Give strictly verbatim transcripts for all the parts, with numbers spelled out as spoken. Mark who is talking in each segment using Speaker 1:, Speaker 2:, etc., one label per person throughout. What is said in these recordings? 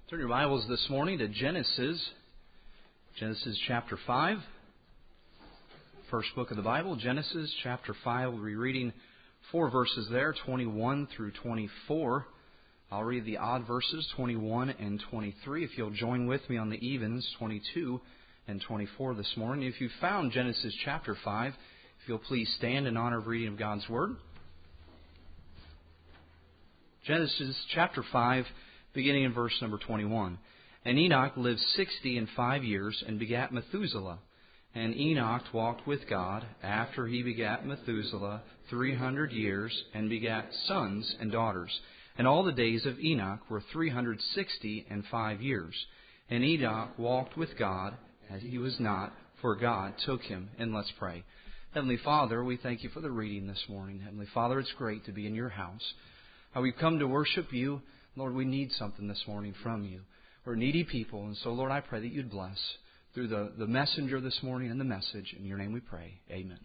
Speaker 1: Turn your Bibles this morning to Genesis, Genesis chapter five. First book of the Bible, Genesis chapter five. We'll be reading four verses there, twenty-one through twenty-four. I'll read the odd verses, twenty-one and twenty-three. If you'll join with me on the evens, twenty-two and twenty-four this morning. If you've found Genesis chapter five, if you'll please stand in honor of reading of God's Word. Genesis chapter five, beginning in verse number twenty-one. And Enoch lived sixty and five years and begat Methuselah. And Enoch walked with God after he begat Methuselah three hundred years and begat sons and daughters. And all the days of Enoch were three hundred sixty and five years. And Enoch walked with God as he was not, for God took him. And let's pray. Heavenly Father, we thank you for the reading this morning. Heavenly Father, it's great to be in your house. How we've come to worship you. Lord, we need something this morning from you. We're needy people, and so, Lord, I pray that you'd bless through the, the messenger this morning and the message. In your name we pray. Amen.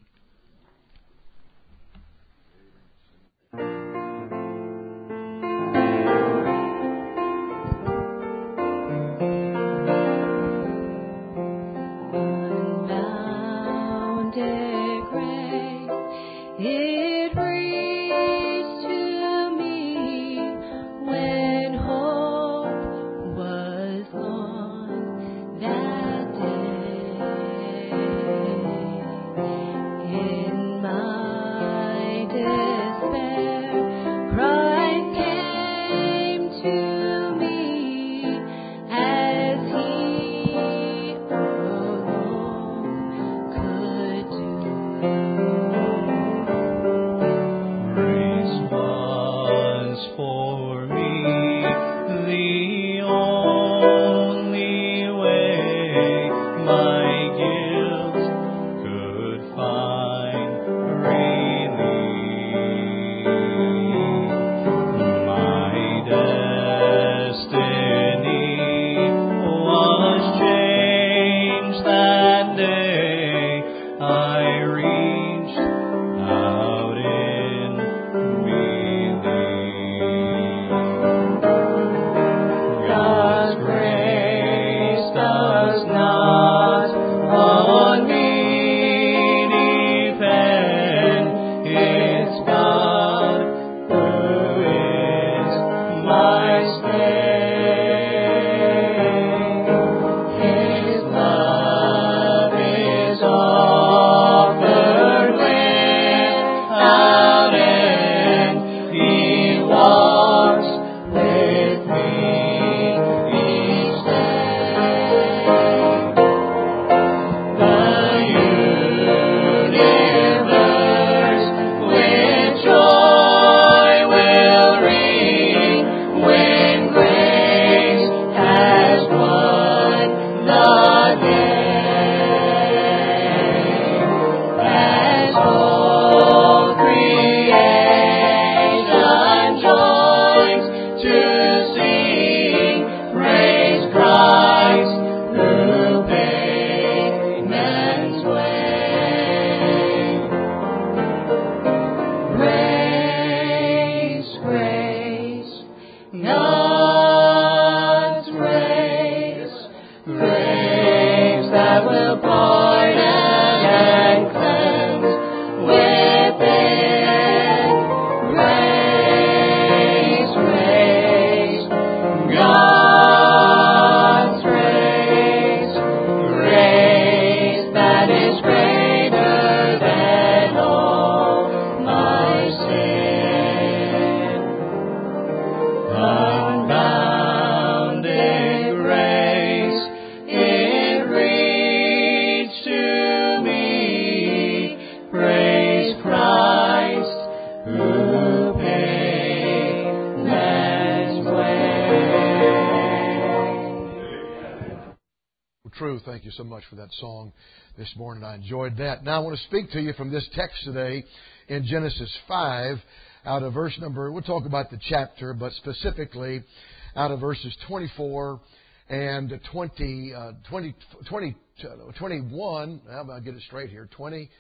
Speaker 2: Thank you so much for that song this morning. I enjoyed that. Now I want to speak to you from this text today in Genesis five, out of verse number, we'll talk about the chapter, but specifically out of verses twenty-four and twenty, uh, twenty, twenty, twenty-one. How about I get it straight here?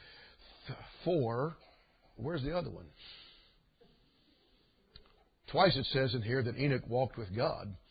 Speaker 2: twenty-four. Where's the other one? Twice it says in here that Enoch walked with God.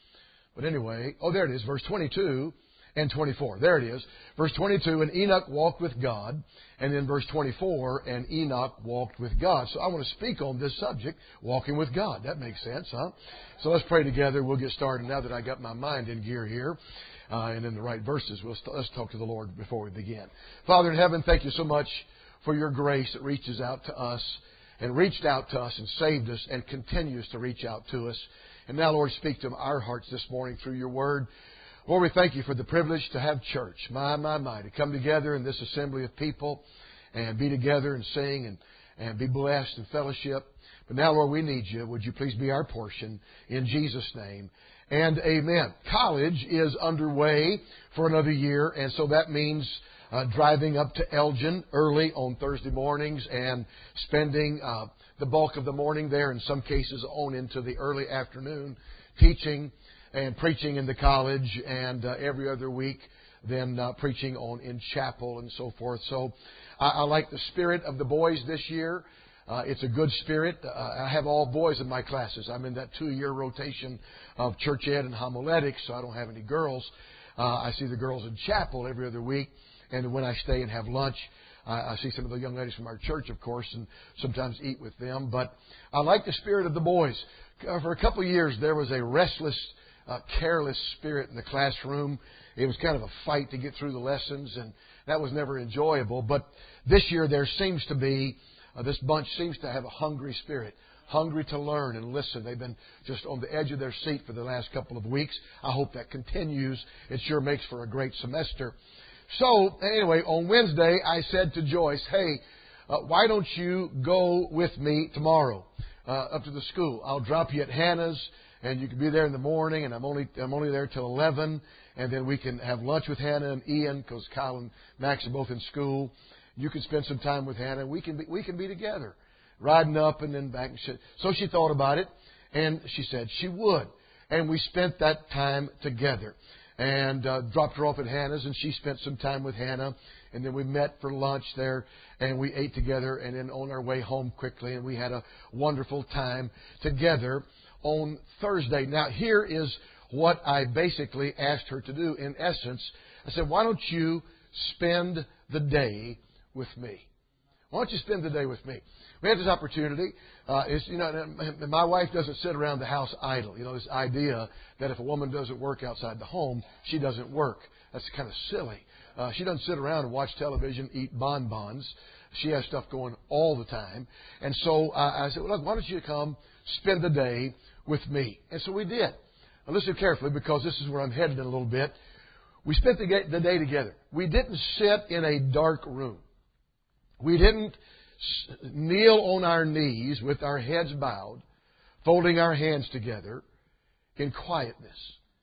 Speaker 2: But anyway, oh, there it is, verse twenty-two and twenty-four. There it is. Verse twenty-two, and Enoch walked with God. And then verse twenty-four, and Enoch walked with God. So I want to speak on this subject, walking with God. That makes sense, huh? So let's pray together. We'll get started now that I got my mind in gear here. Uh, and in the right verses. We'll st- let's talk to the Lord before we begin. Father in heaven, thank you so much for your grace that reaches out to us and reached out to us and saved us and continues to reach out to us. And now, Lord, speak to our hearts this morning through your word. Lord, we thank you for the privilege to have church. My, my, my, to come together in this assembly of people and be together and sing and, and be blessed and fellowship. But now, Lord, we need you. Would you please be our portion in Jesus' name? And amen. College is underway for another year, and so that means uh, driving up to Elgin early on Thursday mornings and spending uh, the bulk of the morning there, in some cases on into the early afternoon, teaching and preaching in the college, and uh, every other week then uh, preaching on in chapel and so forth. So I, I like the spirit of the boys this year. Uh, it's a good spirit. Uh, I have all boys in my classes. I'm in that two-year rotation of church ed and homiletics, so I don't have any girls. Uh, I see the girls in chapel every other week, and when I stay and have lunch, I, I see some of the young ladies from our church, of course, and sometimes eat with them. But I like the spirit of the boys. Uh, for a couple of years, there was a restless, uh, careless spirit in the classroom. It was kind of a fight to get through the lessons, and that was never enjoyable. But this year, there seems to be Uh, this bunch seems to have a hungry spirit, hungry to learn and listen. They've been just on the edge of their seat for the last couple of weeks. I hope that continues. It sure makes for a great semester. So, anyway, on Wednesday, I said to Joyce, hey, uh, why don't you go with me tomorrow uh, up to the school? I'll drop you at Hannah's, and you can be there in the morning, and I'm only I'm only there till eleven, and then we can have lunch with Hannah and Ian, because Kyle and Max are both in school. You can spend some time with Hannah. We can be, we can be together, riding up and then back. And shit. So she thought about it, and she said she would. And we spent that time together, and uh, dropped her off at Hannah's, and she spent some time with Hannah. And then we met for lunch there, and we ate together, and then on our way home quickly, and we had a wonderful time together on Thursday. Now, here is what I basically asked her to do. In essence, I said, why don't you spend the day with me? Why don't you spend the day with me? We had this opportunity. Uh, it's, you know, my wife doesn't sit around the house idle. You know, this idea that if a woman doesn't work outside the home, she doesn't work. That's kind of silly. Uh, she doesn't sit around and watch television, eat bonbons. She has stuff going all the time. And so uh, I said, well, look, why don't you come spend the day with me? And so we did. Now listen carefully, because this is where I'm headed in a little bit. We spent the day together. We didn't sit in a dark room. We didn't kneel on our knees with our heads bowed, folding our hands together in quietness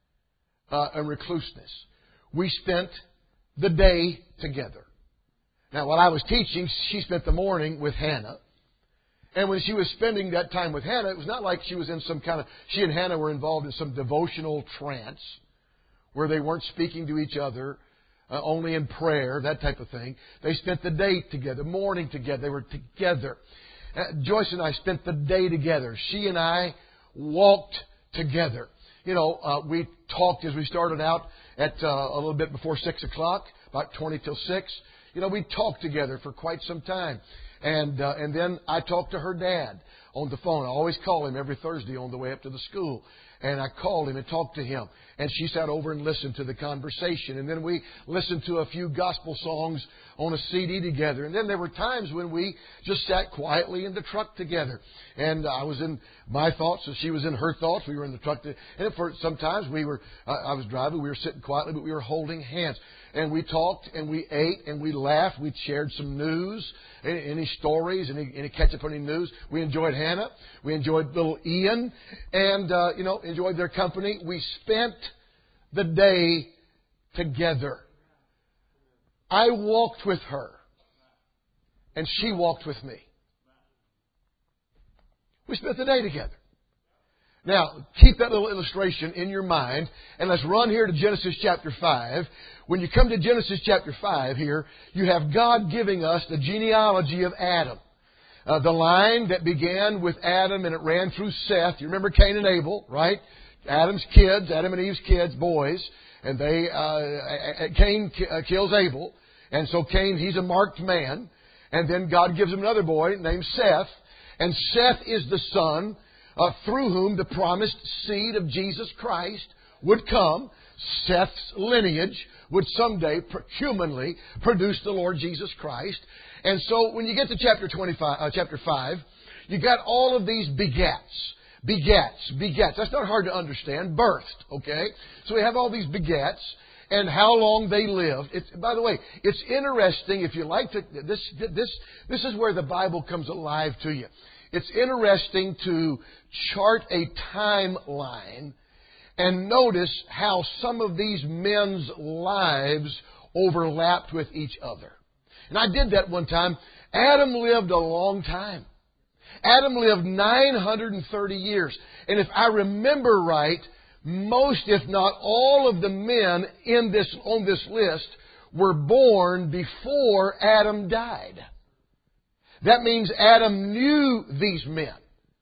Speaker 2: uh, and recluseness. We spent the day together. Now, while I was teaching, she spent the morning with Hannah. And when she was spending that time with Hannah, it was not like she was in some kind of... She and Hannah were involved in some devotional trance where they weren't speaking to each other, uh, only in prayer, that type of thing. They spent the day together, morning together. They were together. Uh, Joyce and I spent the day together. She and I walked together. You know, uh, we talked as we started out at uh, a little bit before six o'clock, about twenty till six. You know, we talked together for quite some time. And uh, and then I talked to her dad on the phone. I always call him every Thursday on the way up to the school. And I called him and talked to him. And she sat over and listened to the conversation. And then we listened to a few gospel songs on a C D together. And then there were times when we just sat quietly in the truck together. And I was in my thoughts, and she was in her thoughts. We were in the truck. To, and for sometimes we were, uh, I was driving, we were sitting quietly, but we were holding hands. And we talked, and we ate, and we laughed. We shared some news, any, any stories, any, any catch-up on any news. We enjoyed Hannah. We enjoyed little Ian, and, uh, you know, enjoyed their company. We spent the day together. I walked with her, and she walked with me. We spent the day together. Now, keep that little illustration in your mind, and let's run here to Genesis chapter five. When you come to Genesis chapter five here, you have God giving us the genealogy of Adam. Uh, the line that began with Adam and it ran through Seth. You remember Cain and Abel, right? Adam's kids, Adam and Eve's kids, boys, and they, uh, Cain kills Abel. And so Cain, he's a marked man. And then God gives him another boy named Seth. And Seth is the son uh, through whom the promised seed of Jesus Christ would come. Seth's lineage would someday humanly produce the Lord Jesus Christ. And so when you get to chapter twenty-five, uh, chapter five, you got all of these begats. Begats, begats. That's not hard to understand. Birthed, okay? So we have all these begats and how long they lived. It's, by the way, it's interesting if you like to. This, this, this is where the Bible comes alive to you. It's interesting to chart a timeline and notice how some of these men's lives overlapped with each other. And I did that one time. Adam lived a long time. Adam lived nine hundred thirty years. And if I remember right, most, if not all of the men in this, on this list were born before Adam died. That means Adam knew these men.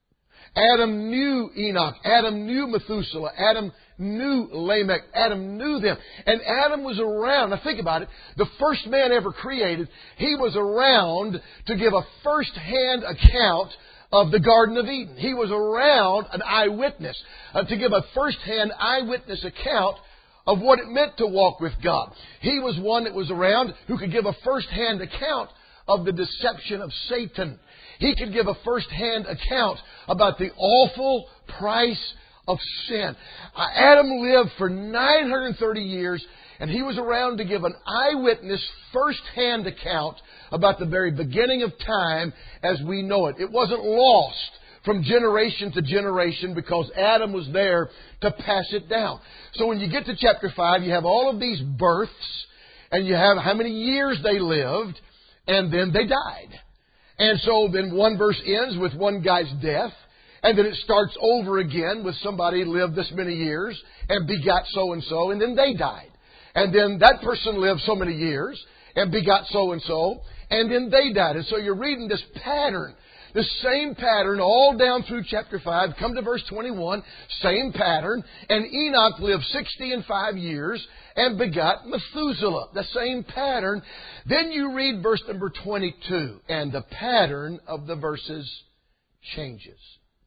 Speaker 2: Adam knew Enoch. Adam knew Methuselah. Adam knew Lamech. Adam knew them. And Adam was around. Now think about it. The first man ever created, he was around to give a first-hand account of the Garden of Eden. He was around, an eyewitness, uh, to give a first-hand eyewitness account of what it meant to walk with God. He was one that was around who could give a first-hand account of the deception of Satan. He could give a first-hand account about the awful price of sin. Uh, Adam lived for nine hundred thirty years, and he was around to give an eyewitness first-hand account about the very beginning of time as we know it. It wasn't lost from generation to generation because Adam was there to pass it down. So when you get to chapter five, you have all of these births, and you have how many years they lived, and then they died. And so then one verse ends with one guy's death, and then it starts over again with somebody lived this many years and begot so-and-so, and then they died. And then that person lived so many years and begot so-and-so, and then they died. And so you're reading this pattern, the same pattern all down through chapter five. Come to verse twenty-one, same pattern. And Enoch lived sixty and five years and begot Methuselah. The same pattern. Then you read verse number twenty-two, and the pattern of the verses changes.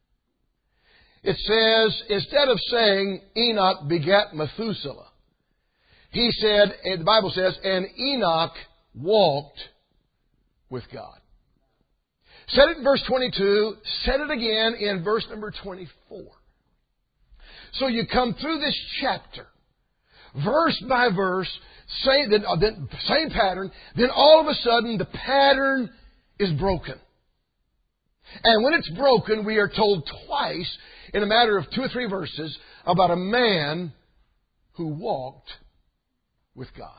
Speaker 2: It says, instead of saying Enoch begat Methuselah, he said, and the Bible says, and Enoch walked with God. Said it in verse twenty-two, said it again in verse number twenty-four. So you come through this chapter, verse by verse, same, then, same pattern, then all of a sudden the pattern is broken. And when it's broken, we are told twice in a matter of two or three verses about a man who walked with God.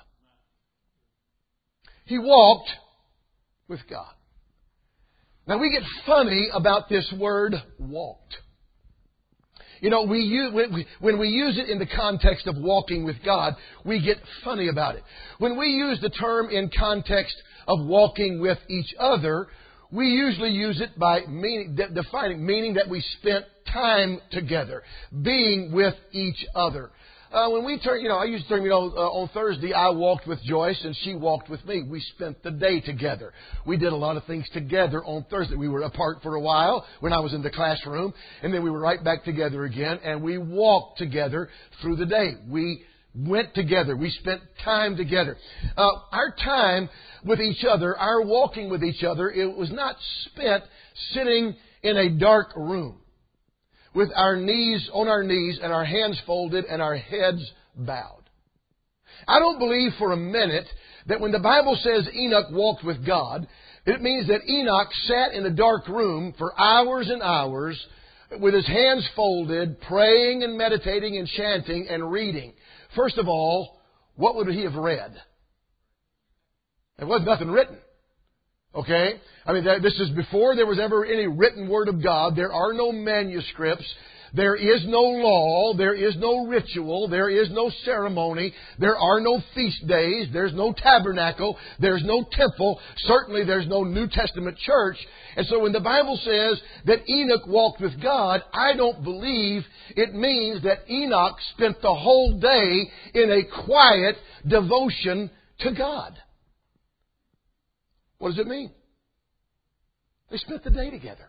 Speaker 2: He walked with God. Now we get funny about this word walked. You know, we use, when we use it in the context of walking with God, we get funny about it. When we use the term in context of walking with each other, we usually use it by meaning, defining, meaning that we spent time together, being with each other. Uh, when we turn, you know, I used to term, you know, uh, on Thursday I walked with Joyce and she walked with me. We spent the day together. We did a lot of things together on Thursday. We were apart for a while when I was in the classroom, and then we were right back together again, and we walked together through the day. We went together. We spent time together. Uh, our time with each other, our walking with each other, it was not spent sitting in a dark room with our knees on our knees and our hands folded and our heads bowed. I don't believe for a minute that when the Bible says Enoch walked with God, it means that Enoch sat in a dark room for hours and hours with his hands folded, praying and meditating and chanting and reading. First of all, what would he have read? There was nothing written. Okay? I mean, this is before there was ever any written Word of God. There are no manuscripts. There is no law. There is no ritual. There is no ceremony. There are no feast days. There's no tabernacle. There's no temple. Certainly there's no New Testament church. And so when the Bible says that Enoch walked with God, I don't believe it means that Enoch spent the whole day in a quiet devotion to God. What does it mean? They spent the day together.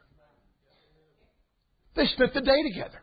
Speaker 2: They spent the day together.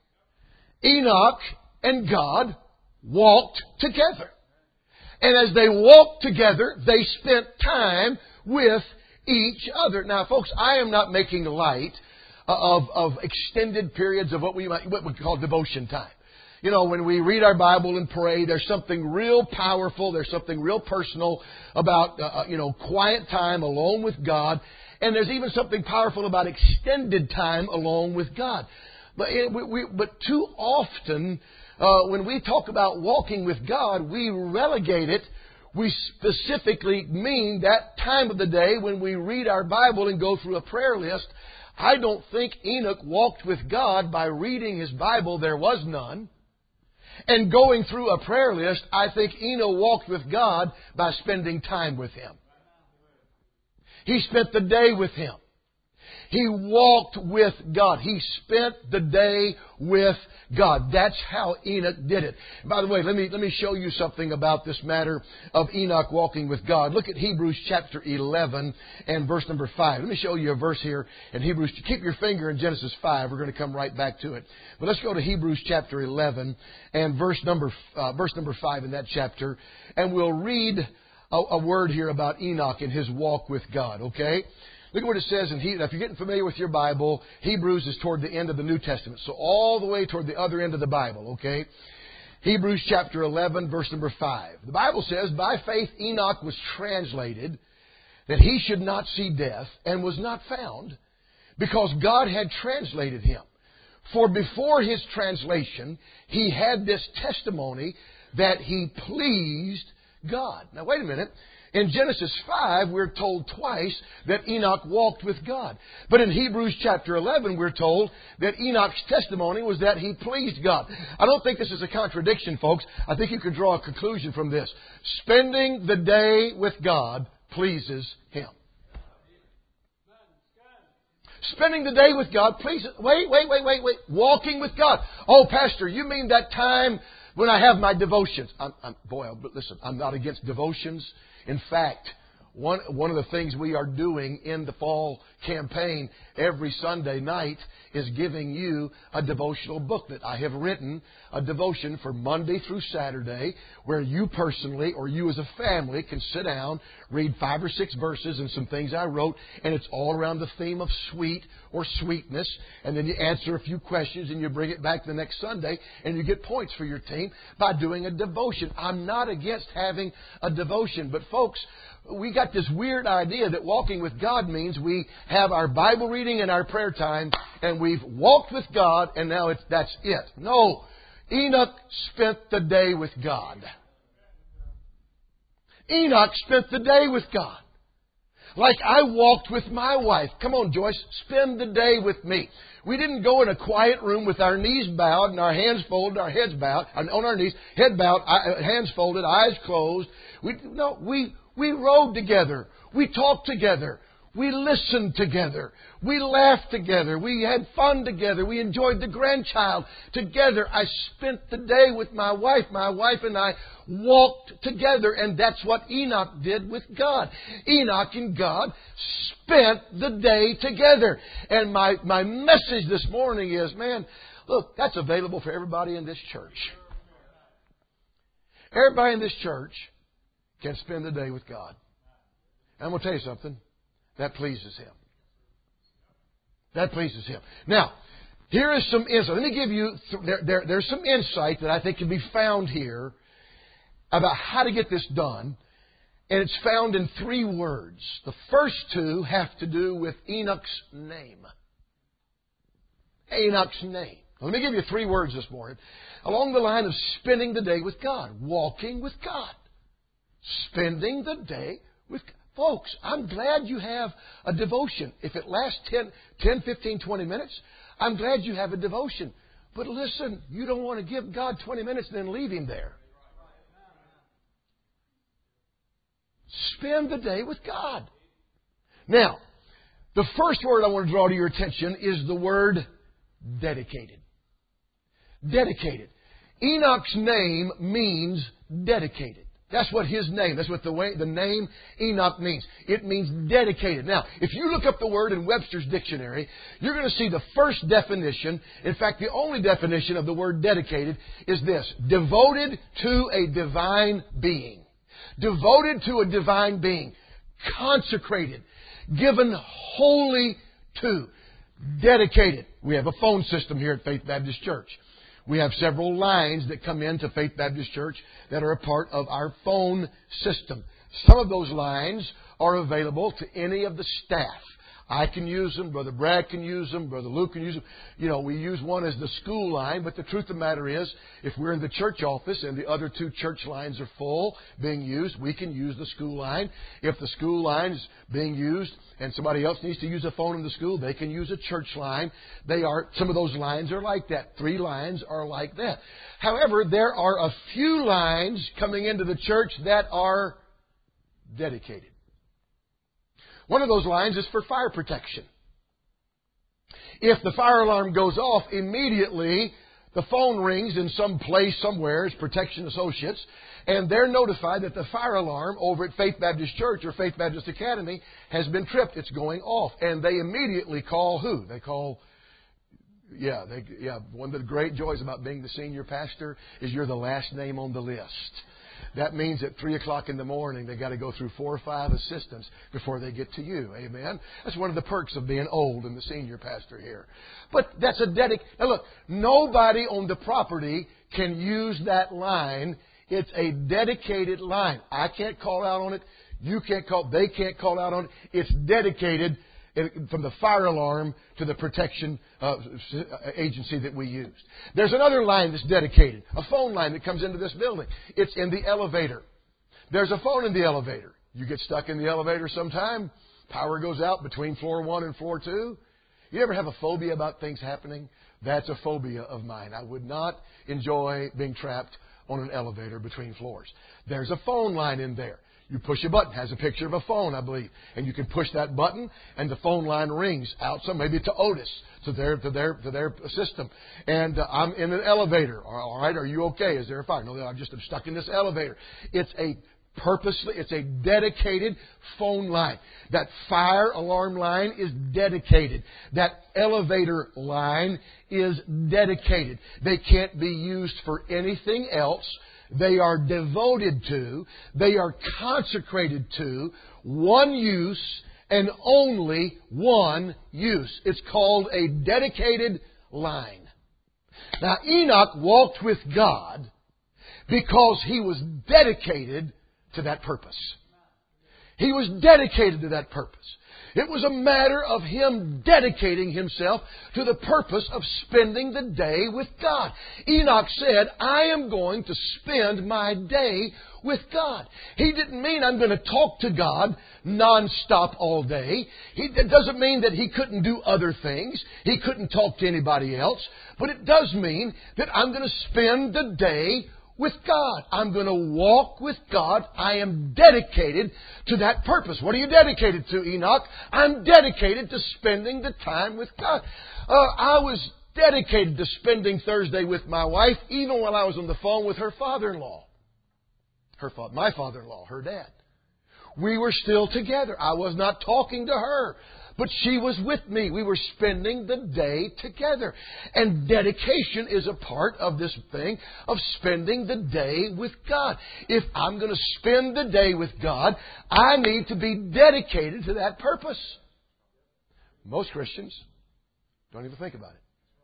Speaker 2: Enoch and God walked together. And as they walked together, they spent time with each other. Now, folks, I am not making light of, of extended periods of what we might, what we call devotion time. You know, when we read our Bible and pray, there's something real powerful, there's something real personal about, uh, you know, quiet time alone with God. And there's even something powerful about extended time alone with God. But, it, we, we, but too often, uh, when we talk about walking with God, we relegate it. We specifically mean that time of the day when we read our Bible and go through a prayer list. I don't think Enoch walked with God by reading his Bible, there was none, and going through a prayer list. I think Enoch walked with God by spending time with Him. He spent the day with Him. He walked with God. He spent the day with God. That's how Enoch did it. By the way, let me, let me show you something about this matter of Enoch walking with God. Look at Hebrews chapter eleven and verse number five. Let me show you a verse here in Hebrews. Keep your finger in Genesis five. We're going to come right back to it. But let's go to Hebrews chapter eleven and verse number, uh, verse number five in that chapter. And we'll read a, a word here about Enoch and his walk with God, okay? Look at what it says in Hebrews. If you're getting familiar with your Bible, Hebrews is toward the end of the New Testament. So all the way toward the other end of the Bible, okay? Hebrews chapter eleven, verse number five. The Bible says, by faith Enoch was translated that he should not see death, and was not found, because God had translated him. For before his translation, he had this testimony that he pleased God. Now wait a minute. In Genesis five, we're told twice that Enoch walked with God. But in Hebrews chapter eleven, we're told that Enoch's testimony was that he pleased God. I don't think this is a contradiction, folks. I think you could draw a conclusion from this. Spending the day with God pleases Him. Spending the day with God pleases... Wait, wait, wait, wait, wait. Walking with God. Oh, Pastor, you mean that time when I have my devotions? I'm, I'm, boy, listen, I'm not against devotions. In fact, one, one of the things we are doing in the fall campaign every Sunday night is giving you a devotional booklet. I have written a devotion for Monday through Saturday where you personally or you as a family can sit down, read five or six verses and some things I wrote, and it's all around the theme of sweet or sweetness. And then you answer a few questions and you bring it back the next Sunday and you get points for your team by doing a devotion. I'm not against having a devotion, but folks, we got this weird idea that walking with God means we have our Bible reading and our prayer time and we've walked with God and now it's, that's it. No. Enoch spent the day with God. Enoch spent the day with God. Like I walked with my wife. Come on, Joyce, spend the day with me. We didn't go in a quiet room with our knees bowed and our hands folded, our heads bowed, on our knees, head bowed, hands folded, eyes closed. We, no, we, we rode together. We talked together. We listened together. We laughed together. We had fun together. We enjoyed the grandchild together. I spent the day with my wife. My wife and I walked together. And that's what Enoch did with God. Enoch and God spent the day together. And my, my message this morning is, man, look, that's available for everybody in this church. Everybody in this church can spend the day with God. And I'm going to tell you something. That pleases Him. That pleases Him. Now, here is some insight. Let me give you, there, there, there's some insight that I think can be found here about how to get this done. And it's found in three words. The first two have to do with Enoch's name. Enoch's name. Let me give you three words this morning. Along the line of spending the day with God. Walking with God. Spending the day with God. Folks, I'm glad you have a devotion. If it lasts ten, ten, fifteen, twenty minutes, I'm glad you have a devotion. But listen, you don't want to give God twenty minutes and then leave Him there. Spend the day with God. Now, the first word I want to draw to your attention is the word dedicated. Dedicated. Enoch's name means dedicated. That's what his name, that's what the way, the name Enoch means. It means dedicated. Now, if you look up the word in Webster's dictionary, you're going to see the first definition, in fact, the only definition of the word dedicated is this: devoted to a divine being. Devoted to a divine being. Consecrated. Given wholly to. Dedicated. We have a phone system here at Faith Baptist Church. We have several lines that come into Faith Baptist Church that are a part of our phone system. Some of those lines are available to any of the staff. I can use them, Brother Brad can use them, Brother Luke can use them. You know, we use one as the school line, but the truth of the matter is, if we're in the church office and the other two church lines are full, being used, we can use the school line. If the school line is being used and somebody else needs to use a phone in the school, they can use a church line. They are, some of those lines are like that. Three lines are like that. However, there are a few lines coming into the church that are dedicated. One of those lines is for fire protection. If the fire alarm goes off, immediately the phone rings in some place somewhere, it's Protection Associates, and they're notified that the fire alarm over at Faith Baptist Church or Faith Baptist Academy has been tripped. It's going off. And they immediately call who? They call, yeah, they, yeah. one of the great joys about being the senior pastor is you're the last name on the list. That means at three o'clock in the morning, they got to go through four or five assistants before they get to you. Amen? That's one of the perks of being old and the senior pastor here. But that's a dedic... Now look, nobody on the property can use that line. It's a dedicated line. I can't call out on it. You can't call... They can't call out on it. It's dedicated from the fire alarm to the protection uh, agency that we used. There's another line that's dedicated, a phone line that comes into this building. It's in the elevator. There's a phone in the elevator. You get stuck in the elevator sometime, power goes out between floor one and floor two. You ever have a phobia about things happening? That's a phobia of mine. I would not enjoy being trapped on an elevator between floors. There's a phone line in there. You push a button, has a picture of a phone, I believe. And you can push that button and the phone line rings out some, maybe to Otis, to their, to their, to their system. And uh, I'm in an elevator. All right, are you okay? Is there a fire? No, I'm just I'm stuck in this elevator. It's a purposely, it's a dedicated phone line. That fire alarm line is dedicated. That elevator line is dedicated. They can't be used for anything else. They are devoted to, they are consecrated to one use and only one use. It's called a dedicated line. Now, Enoch walked with God because he was dedicated to that purpose. He was dedicated to that purpose. It was a matter of him dedicating himself to the purpose of spending the day with God. Enoch said, I am going to spend my day with God. He didn't mean I'm going to talk to God nonstop all day. He, it doesn't mean that he couldn't do other things. He couldn't talk to anybody else. But it does mean that I'm going to spend the day with God. I'm going to walk with God. I am dedicated to that purpose. What are you dedicated to, Enoch? I'm dedicated to spending the time with God. Uh, I was dedicated to spending Thursday with my wife, even while I was on the phone with her father-in-law. Her fa- my father-in-law, her dad. We were still together. I was not talking to her, but she was with me. We were spending the day together. And dedication is a part of this thing of spending the day with God. If I'm going to spend the day with God, I need to be dedicated to that purpose. Most Christians don't even think about it.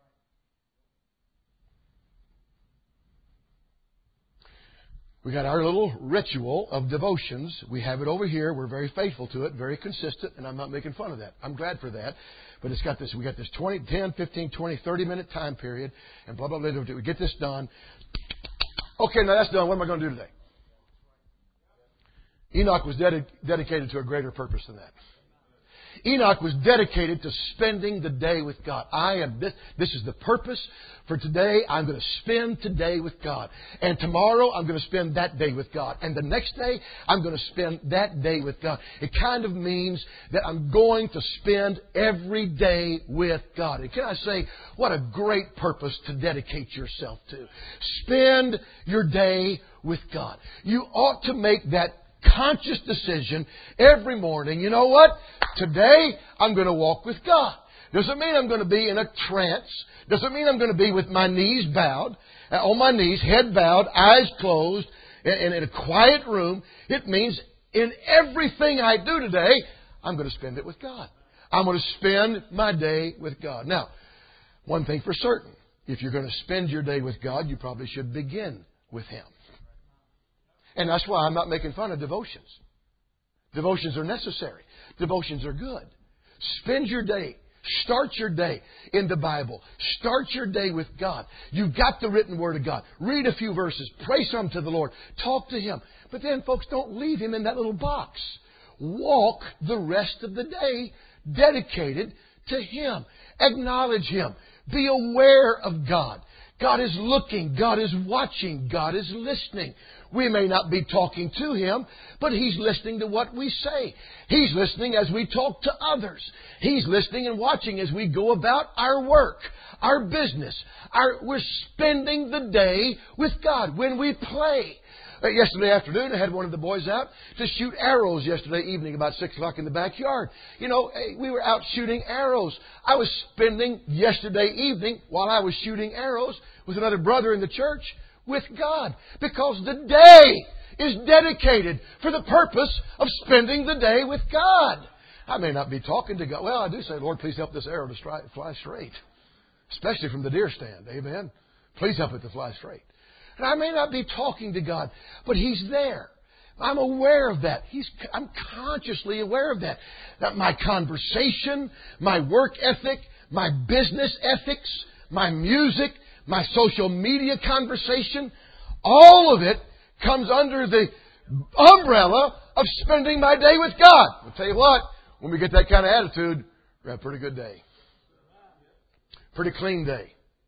Speaker 2: We got our little ritual of devotions. We have it over here. We're very faithful to it, very consistent, and I'm not making fun of that. I'm glad for that. But it's got this, we got this twenty, ten, fifteen, twenty, thirty minute time period, and blah, blah, blah, blah. We get this done. Okay, now that's done. What am I going to do today? Enoch was dedi- dedicated to a greater purpose than that. Enoch was dedicated to spending the day with God. I am this, this is the purpose for today. I'm going to spend today with God. And tomorrow I'm going to spend that day with God. And the next day I'm going to spend that day with God. It kind of means that I'm going to spend every day with God. And can I say, what a great purpose to dedicate yourself to. Spend your day with God. You ought to make that conscious decision every morning. You know what? Today I'm going to walk with God. Doesn't mean I'm going to be in a trance. Doesn't mean I'm going to be with my knees bowed, uh, on my knees, head bowed, eyes closed, in, in a quiet room. It means in everything I do today, I'm going to spend it with God. I'm going to spend my day with God. Now, one thing for certain, if you're going to spend your day with God, you probably should begin with Him. And that's why I'm not making fun of devotions. Devotions are necessary. Devotions are good. Spend your day. Start your day in the Bible. Start your day with God. You've got the written Word of God. Read a few verses. Pray some to the Lord. Talk to Him. But then, folks, don't leave Him in that little box. Walk the rest of the day dedicated to Him. Acknowledge Him. Be aware of God. God is looking. God is watching. God is listening. We may not be talking to Him, but He's listening to what we say. He's listening as we talk to others. He's listening and watching as we go about our work, our business. Our, we're spending the day with God when we play. Uh, yesterday afternoon, I had one of the boys out to shoot arrows yesterday evening about six o'clock in the backyard. You know, we were out shooting arrows. I was spending yesterday evening, while I was shooting arrows, with another brother in the church, with God. Because the day is dedicated for the purpose of spending the day with God. I may not be talking to God. Well, I do say, Lord, please help this arrow to stri- fly straight. Especially from the deer stand. Amen. Please help it to fly straight. And I may not be talking to God, but He's there. I'm aware of that. He's, I'm consciously aware of that. That my conversation, my work ethic, my business ethics, my music, my social media conversation, all of it comes under the umbrella of spending my day with God. I'll tell you what, when we get that kind of attitude, we have a pretty good day. Pretty clean day.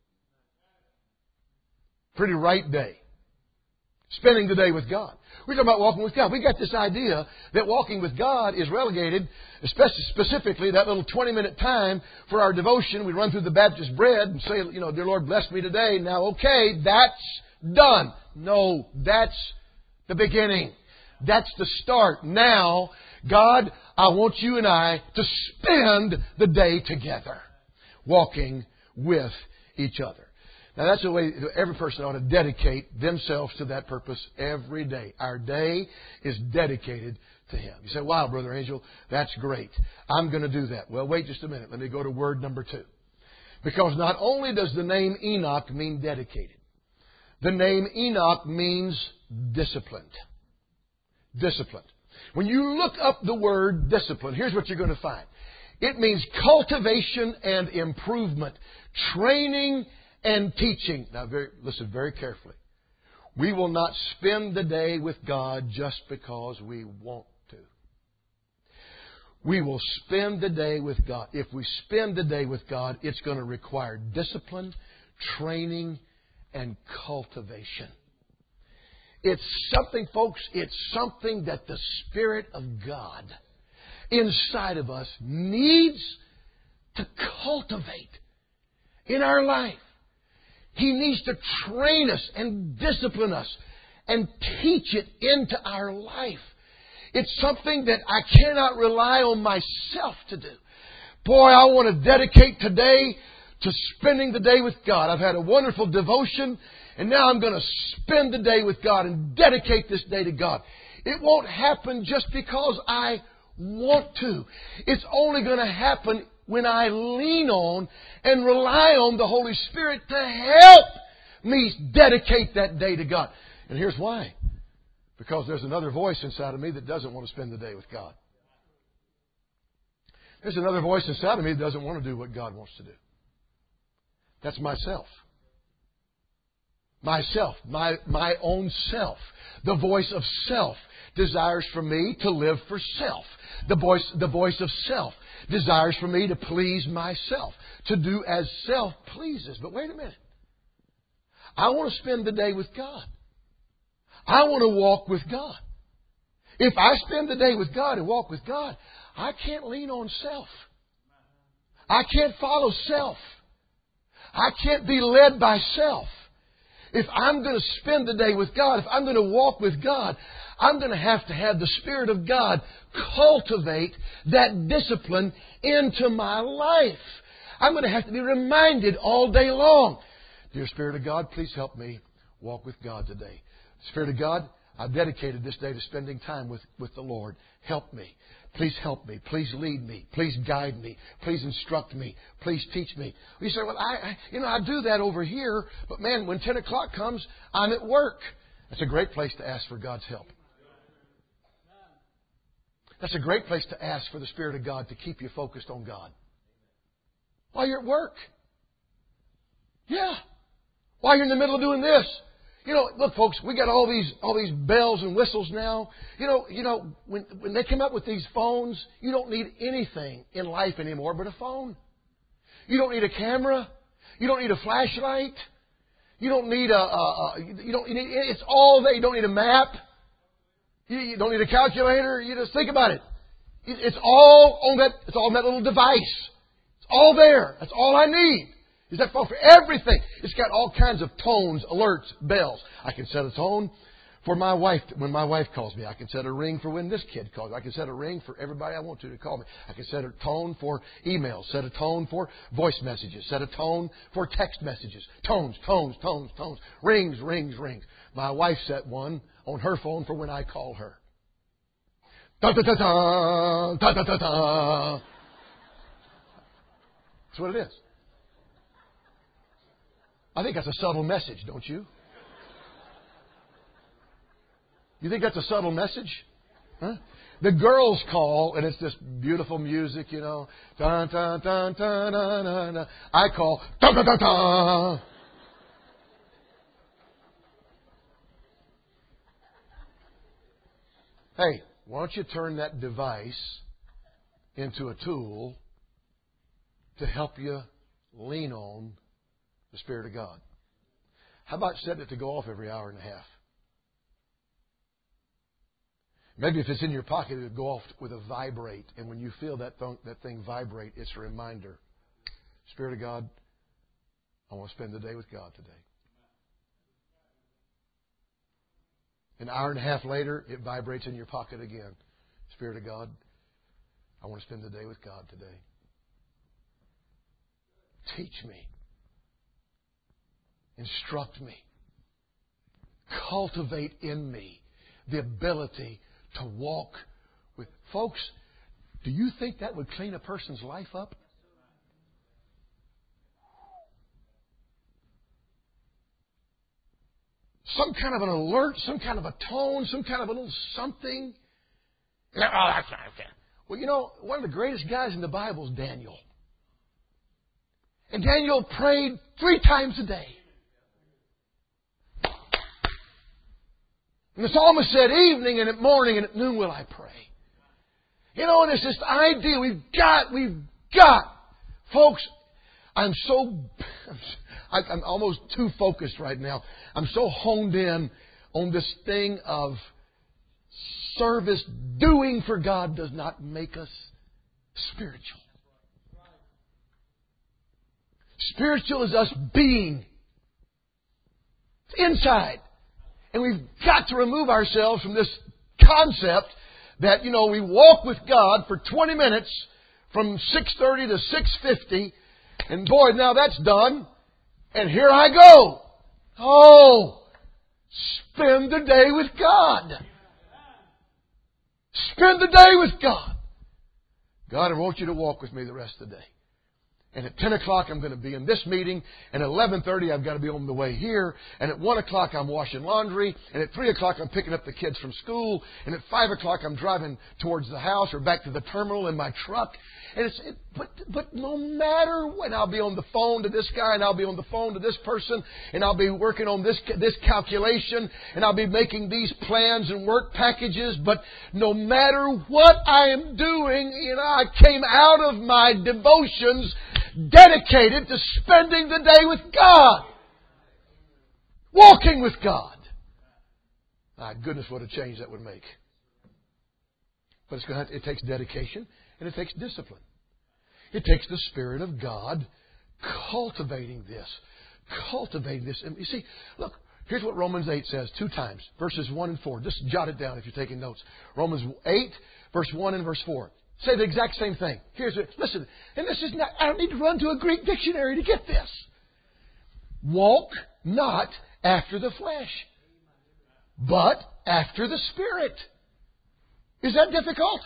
Speaker 2: Pretty right day. Spending the day with God. We're talking about walking with God. We got this idea that walking with God is relegated, especially specifically that little twenty-minute time for our devotion. We run through the Baptist bread and say, you know, dear Lord, bless me today. Now, okay, that's done. No, that's the beginning. That's the start. Now, God, I want you and I to spend the day together, walking with each other. Now, that's the way every person ought to dedicate themselves to that purpose every day. Our day is dedicated to Him. You say, wow, Brother Angel, that's great. I'm going to do that. Well, wait just a minute. Let me go to word number two. Because not only does the name Enoch mean dedicated, the name Enoch means disciplined. Disciplined. When you look up the word discipline, here's what you're going to find. It means cultivation and improvement, training and teaching. Now, very, listen very carefully. We will not spend the day with God just because we want to. We will spend the day with God. If we spend the day with God, it's going to require discipline, training, and cultivation. It's something, folks, it's something that the Spirit of God inside of us needs to cultivate in our life. He needs to train us and discipline us and teach it into our life. It's something that I cannot rely on myself to do. Boy, I want to dedicate today to spending the day with God. I've had a wonderful devotion, and now I'm going to spend the day with God and dedicate this day to God. It won't happen just because I want to. It's only going to happen when I lean on and rely on the Holy Spirit to help me dedicate that day to God. And here's why. Because there's another voice inside of me that doesn't want to spend the day with God. There's another voice inside of me that doesn't want to do what God wants to do. That's myself. Myself, my, my own self. The voice of self desires for me to live for self. The voice, the voice of self desires for me to please myself, to do as self pleases. But wait a minute. I want to spend the day with God. I want to walk with God. If I spend the day with God and walk with God, I can't lean on self. I can't follow self. I can't be led by self. If I'm going to spend the day with God, if I'm going to walk with God, I'm going to have to have the Spirit of God cultivate that discipline into my life. I'm going to have to be reminded all day long. Dear Spirit of God, please help me walk with God today. Spirit of God, I've dedicated this day to spending time with, with the Lord. Help me. Please help me. Please lead me. Please guide me. Please instruct me. Please teach me. You say, well, I, I, you know, I do that over here, but man, when ten o'clock comes, I'm at work. That's a great place to ask for God's help. That's a great place to ask for the Spirit of God to keep you focused on God. While you're at work. Yeah. While you're in the middle of doing this. You know, look, folks, we got all these all these bells and whistles now. You know, you know, when when they come up with these phones, you don't need anything in life anymore but a phone. You don't need a camera. You don't need a flashlight. You don't need a, a, a you don't. You need, it's all there. You don't need a map. You, you don't need a calculator. You just think about it. it. It's all on that. It's all on that little device. It's all there. That's all I need. Is that phone for everything? It's got all kinds of tones, alerts, bells. I can set a tone for my wife when my wife calls me. I can set a ring for when this kid calls me. I can set a ring for everybody I want to to call me. I can set a tone for emails, set a tone for voice messages, set a tone for text messages. Tones, tones, tones, tones. Rings, rings, rings. My wife set one on her phone for when I call her. Da da da da da da da da. That's what it is. I think that's a subtle message, don't you? You think that's a subtle message? Huh? The girls call, and it's this beautiful music, you know. Dun, dun, dun, dun, dun, dun, dun. I call, dun, dun, dun, dun. Hey, why don't you turn that device into a tool to help you lean on the Spirit of God? How about setting it to go off every hour and a half? Maybe if it's in your pocket, it would go off with a vibrate. And when you feel that, th- that thing vibrate, it's a reminder. Spirit of God, I want to spend the day with God today. An hour and a half later, it vibrates in your pocket again. Spirit of God, I want to spend the day with God today. Teach me. Instruct me. Cultivate in me the ability to walk with. Folks, do you think that would clean a person's life up? Some kind of an alert, some kind of a tone, some kind of a little something. Oh, that's not okay. Well, you know, one of the greatest guys in the Bible is Daniel. And Daniel prayed three times a day. And the psalmist said, evening and at morning and at noon will I pray. You know, and it's this idea we've got, we've got. Folks, I'm so, I'm almost too focused right now. I'm so honed in on this thing of service. Doing for God does not make us spiritual. Spiritual is us being. It's inside. And we've got to remove ourselves from this concept that, you know, we walk with God for twenty minutes from six thirty to six fifty. And boy, now that's done. And here I go. Oh, spend the day with God. Spend the day with God. God, I want you to walk with me the rest of the day. And at ten o'clock, I'm going to be in this meeting. And at eleven thirty, I've got to be on the way here. And at one o'clock, I'm washing laundry. And at three o'clock, I'm picking up the kids from school. And at five o'clock, I'm driving towards the house or back to the terminal in my truck. And it's, it, but, but no matter when, I'll be on the phone to this guy, and I'll be on the phone to this person, and I'll be working on this, this calculation, and I'll be making these plans and work packages. But no matter what I am doing, you know, I came out of my devotions dedicated to spending the day with God. Walking with God. My goodness, what a change that would make. But it's going to have to, it takes dedication and it takes discipline. It takes the Spirit of God cultivating this. Cultivating this. And you see, look, here's what Romans eight says two times. Verses one and four. Just jot it down if you're taking notes. Romans eight, verse one and verse four. Say the exact same thing. Here's it. Listen, and this is not, I don't need to run to a Greek dictionary to get this. Walk not after the flesh, but after the Spirit. Is that difficult?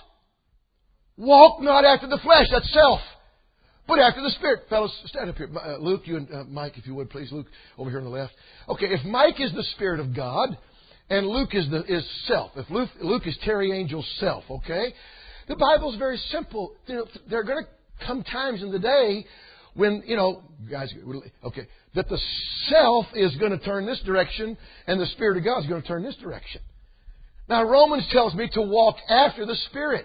Speaker 2: Walk not after the flesh, that's self, but after the Spirit. Fellas, stand up here. Uh, Luke, you and uh, Mike, if you would, please. Luke, over here on the left. Okay, if Mike is the Spirit of God, and Luke is the is self. If Luke, Luke is Terry Angel's self, okay? The Bible's very simple. You know, there are going to come times in the day when, you know, guys, okay, that the self is going to turn this direction and the Spirit of God is going to turn this direction. Now, Romans tells me to walk after the Spirit,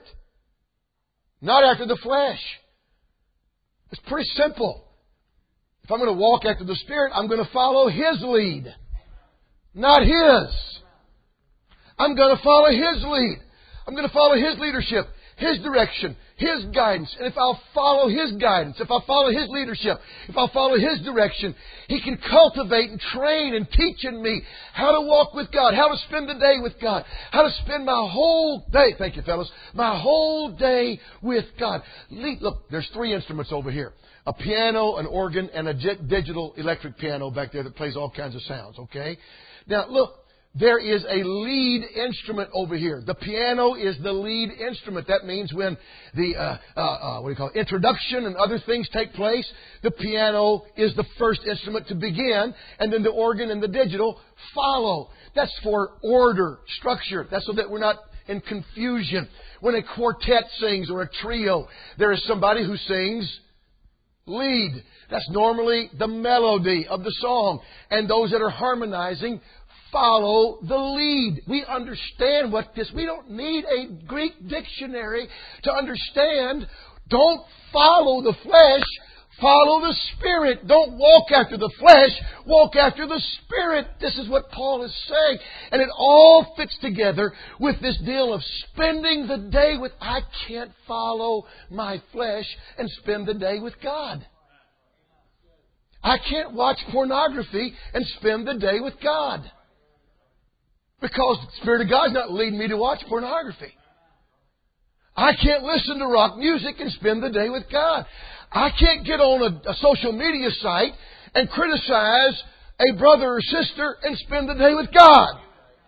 Speaker 2: not after the flesh. It's pretty simple. If I'm going to walk after the Spirit, I'm going to follow His lead, not His. I'm going to follow His lead. I'm going to follow His leadership, His direction, His guidance. And if I'll follow His guidance, if I'll follow His leadership, if I'll follow His direction, He can cultivate and train and teach in me how to walk with God, how to spend the day with God, how to spend my whole day, thank you fellas, my whole day with God. Look, there's three instruments over here. A piano, an organ, and a digital electric piano back there that plays all kinds of sounds, okay? Now, look. There is a lead instrument over here. The piano is the lead instrument. That means when the uh, uh, uh, what do you call it? Introduction and other things take place, the piano is the first instrument to begin, and then the organ and the digital follow. That's for order, structure. That's so that we're not in confusion. When a quartet sings or a trio, there is somebody who sings lead. That's normally the melody of the song, and those that are harmonizing follow the lead. We understand what this... We don't need a Greek dictionary to understand. Don't follow the flesh. Follow the Spirit. Don't walk after the flesh. Walk after the Spirit. This is what Paul is saying. And it all fits together with this deal of spending the day with... I can't follow my flesh and spend the day with God. I can't watch pornography and spend the day with God. Because the Spirit of God is not leading me to watch pornography. I can't listen to rock music and spend the day with God. I can't get on a, a social media site and criticize a brother or sister and spend the day with God.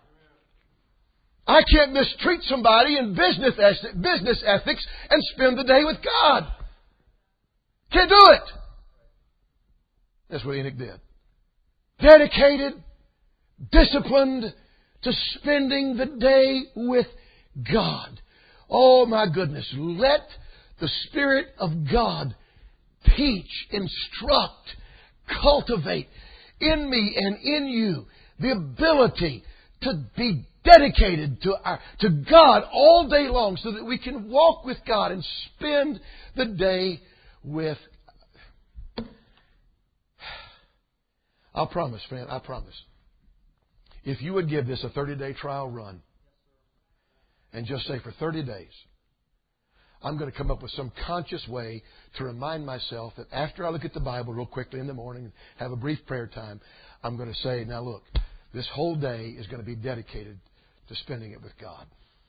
Speaker 2: I can't mistreat somebody in business business ethics and spend the day with God. Can't do it. That's what Enoch did. Dedicated, disciplined, to spending the day with God. Oh my goodness. Let the Spirit of God teach, instruct, cultivate in me and in you the ability to be dedicated to our, to God all day long so that we can walk with God and spend the day with God. I'll promise, friend, I promise. If you would give this a thirty-day trial run and just say for thirty days, I'm going to come up with some conscious way to remind myself that after I look at the Bible real quickly in the morning and have a brief prayer time, I'm going to say, now look, this whole day is going to be dedicated to spending it with God.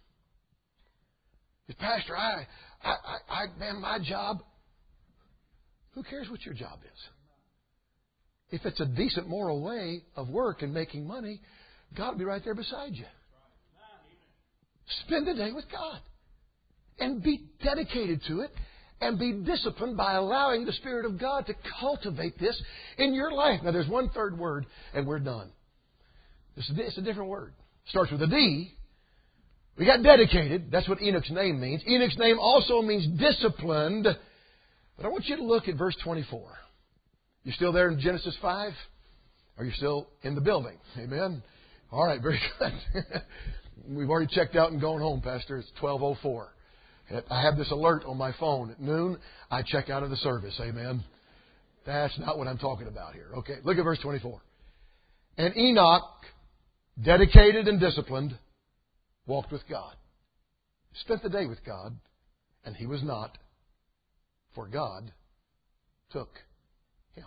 Speaker 2: Pastor, I, I, I, I man, my job, who cares what your job is? If it's a decent moral way of work and making money, God will be right there beside you. Spend the day with God. And be dedicated to it. and be disciplined by allowing the Spirit of God to cultivate this in your life. Now, there's one third word, and we're done. It's a, it's a different word. It starts with a D. We got dedicated. That's what Enoch's name means. Enoch's name also means disciplined. But I want you to look at verse twenty-four. You still there in Genesis five? Are you still in the building? Amen? All right, very good. We've already checked out and gone home, Pastor. It's twelve oh four. I have this alert on my phone. At noon, I check out of the service. Amen? That's not what I'm talking about here. Okay, look at verse twenty-four. And Enoch, dedicated and disciplined, walked with God. Spent the day with God, and he was not, for God took him.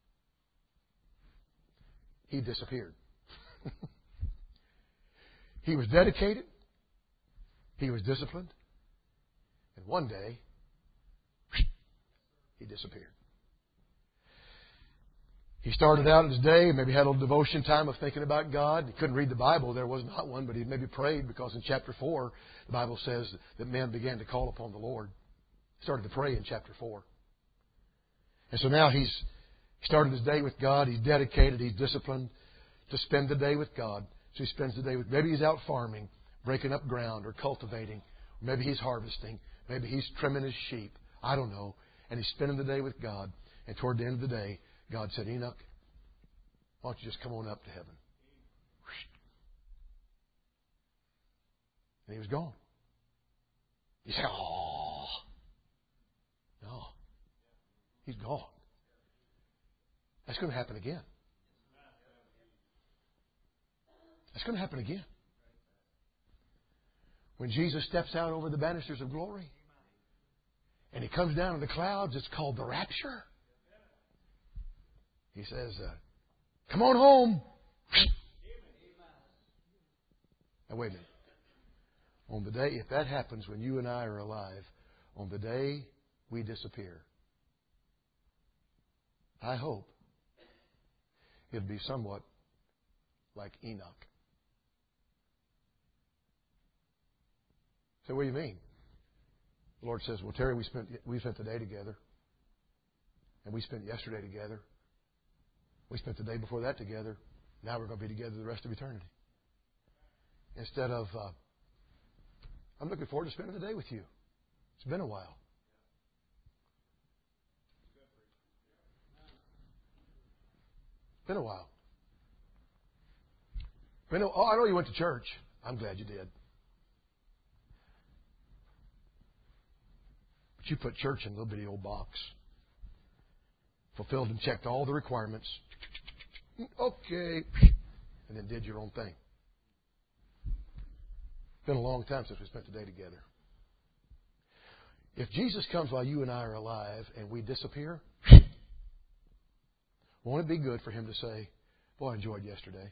Speaker 2: He disappeared. He was dedicated. He was disciplined. And one day, he disappeared. He started out his day, maybe had a little devotion time of thinking about God. He couldn't read the Bible. There was not one, but he maybe prayed because in chapter four, the Bible says that men began to call upon the Lord. He started to pray in chapter four. And so now he's started his day with God. He's dedicated. He's disciplined to spend the day with God. So he spends the day with, maybe he's out farming, breaking up ground or cultivating. Maybe he's harvesting. Maybe he's trimming his sheep. I don't know. And he's spending the day with God. And toward the end of the day, God said, Enoch, why don't you just come on up to heaven? And he was gone. You say, oh. No. He's gone. That's going to happen again. That's going to happen again. When Jesus steps out over the banisters of glory and he comes down in the clouds, it's called the rapture. He says, uh, come on home. Now, wait a minute. On the day, if that happens when you and I are alive, on the day we disappear, I hope it'll be somewhat like Enoch. So what do you mean? The Lord says, well, Terry, we spent we spent the day together. And we spent yesterday together. We spent the day before that together. Now we're going to be together the rest of eternity. Instead of, uh, I'm looking forward to spending the day with you. It's been a while. It's been a while. Been a, oh, I know you went to church. I'm glad you did. But you put church in a little bitty old box. Fulfilled and checked all the requirements. Okay. And then did your own thing. It's been a long time since we spent the day together. If Jesus comes while you and I are alive and we disappear, won't it be good for Him to say, boy, I enjoyed yesterday.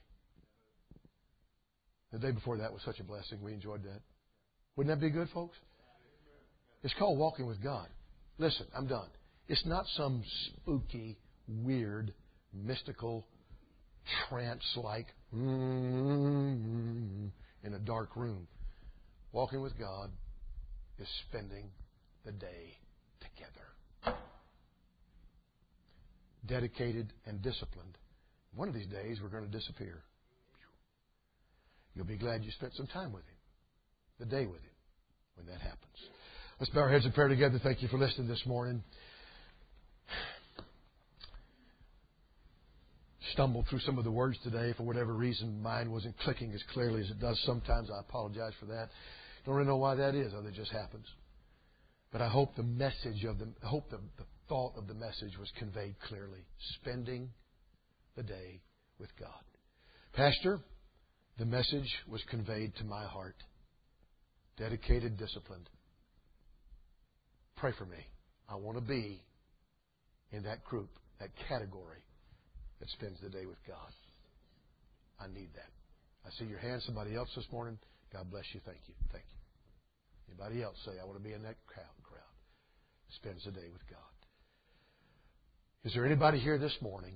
Speaker 2: The day before that was such a blessing. We enjoyed that. Wouldn't that be good, folks? It's called walking with God. Listen, I'm done. It's not some spooky, weird, mystical, trance-like in a dark room. Walking with God is spending the day together. Dedicated and disciplined. One of these days, we're going to disappear. You'll be glad you spent some time with Him, the day with Him, when that happens. Let's bow our heads in prayer together. Thank you for listening this morning. Stumbled through some of the words today. For whatever reason, mine wasn't clicking as clearly as it does sometimes. I apologize for that. Don't really know why that is, other than it just happens. But I hope the message of the, I hope the, the thought of the message was conveyed clearly. Spending the day with God. Pastor, the message was conveyed to my heart. Dedicated, disciplined. Pray for me. I want to be in that group, that category that spends the day with God. I need that. I see your hand. Somebody else this morning. God bless you. Thank you. Thank you. Anybody else say, I want to be in that crowd, crowd. Spends the day with God. Is there anybody here this morning?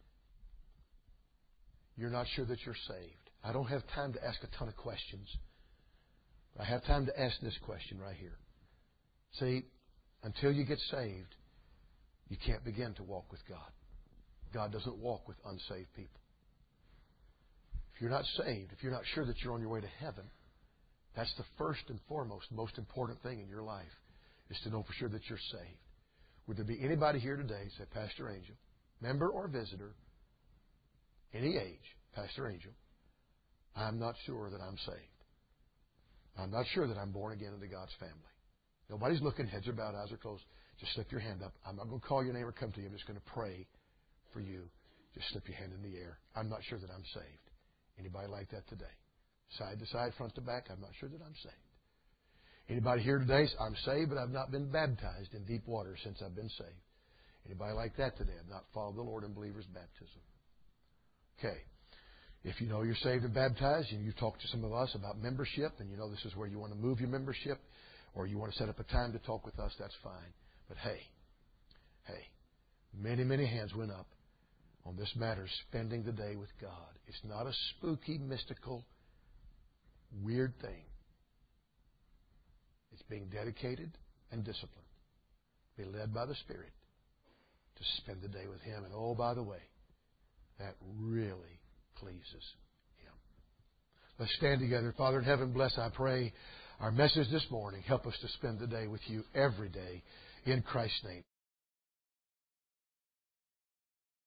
Speaker 2: You're not sure that you're saved. I don't have time to ask a ton of questions. I have time to ask this question right here. See, Until you get saved, you can't begin to walk with God. God doesn't walk with unsaved people. If you're not saved, if you're not sure that you're on your way to heaven, that's the first and foremost, most important thing in your life, is to know for sure that you're saved. Would there be anybody here today, say, Pastor Angel, member or visitor, any age, Pastor Angel, I'm not sure that I'm saved. I'm not sure that I'm born again into God's family. Nobody's looking, heads are bowed, eyes are closed. Just slip your hand up. I'm not going to call your name or come to you. I'm just going to pray for you. Just slip your hand in the air. I'm not sure that I'm saved. Anybody like that today? Side to side, front to back, I'm not sure that I'm saved. Anybody here today, I'm saved, but I've not been baptized in deep water since I've been saved. Anybody like that today? I've not followed the Lord in believer's baptism. Okay. If you know you're saved and baptized, and you've talked to some of us about membership, and you know this is where you want to move your membership, or you want to set up a time to talk with us, that's fine. But hey, hey, many, many hands went up on this matter, spending the day with God. It's not a spooky, mystical, weird thing. It's being dedicated and disciplined. Be led by the Spirit to spend the day with Him. And oh, by the way, that really pleases Him. Let's stand together. Father in heaven, bless, I pray, our message this morning. Help us to spend the day with You every day in Christ's name.